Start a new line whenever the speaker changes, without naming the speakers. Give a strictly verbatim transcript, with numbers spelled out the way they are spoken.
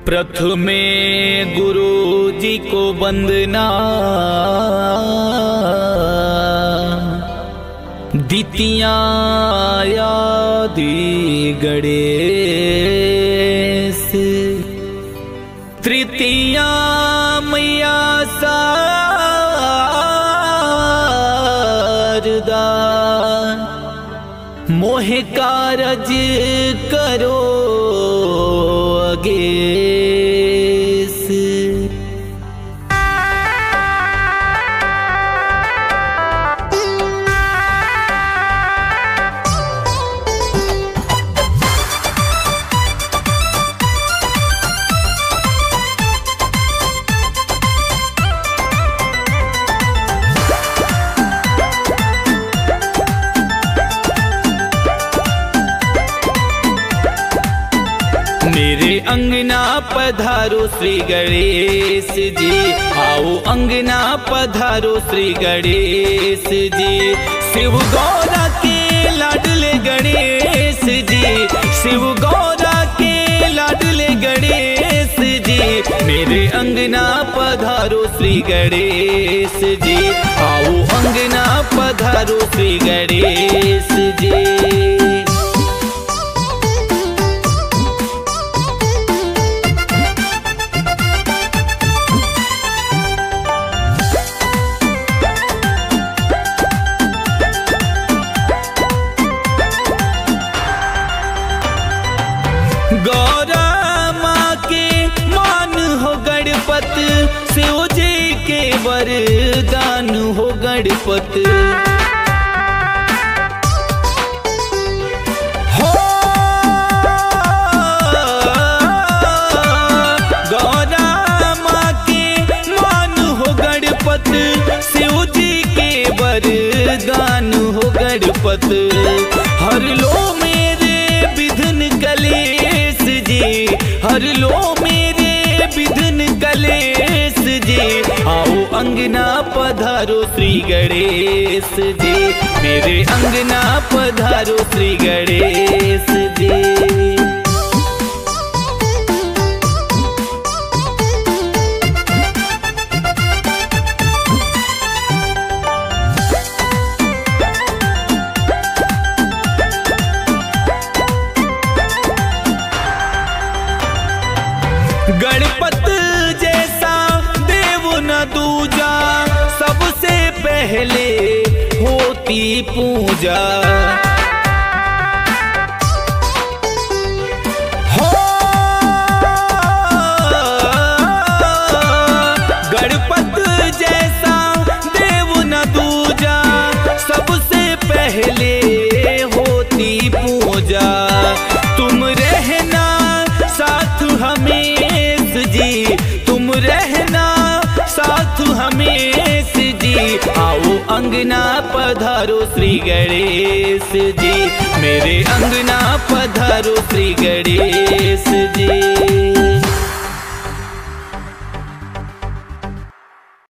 प्रथमे गुरु जी को वंदना, द्वितीया आदि गणेश, तृतीया मैया शारदा, मोहे कारज करो अगेस। मेरे अंगना पधारो श्री गणेश जी, आओ अंगना पधारो श्री गणेश जी। शिव गौरा के लाडले गणेश जी, शिव गौरा के लाडले गणेश जी। मेरे अंगना पधारो श्री गणेश जी, आओ अंगना पधारो श्री गणेश जी। गौरा माँ के मान हो गणपत, शिव जी के वरदान हो गणपत। हो गौरा माँ के मान हो गणपत, शिव जी के वरदान हो गणपत। हर लो मेरे विघ्न कलेश जी, हर लो मेरे विघ्न कलेश जी। आओ अंगना पधारो श्री गणेश जी, मेरे अंगना पधारो श्री गणेश जी। गणपत जैसा देव न दूजा, सबसे पहले होती पूजा। हो गणपत जैसा देव न दूजा, सबसे पहले होती पूजा। तुम रहना साथ हमें जी, तुम रहना साथ हमेश जी। आओ अंगना पधारो श्री गणेश जी, मेरे अंगना पधारो श्री गणेश जी।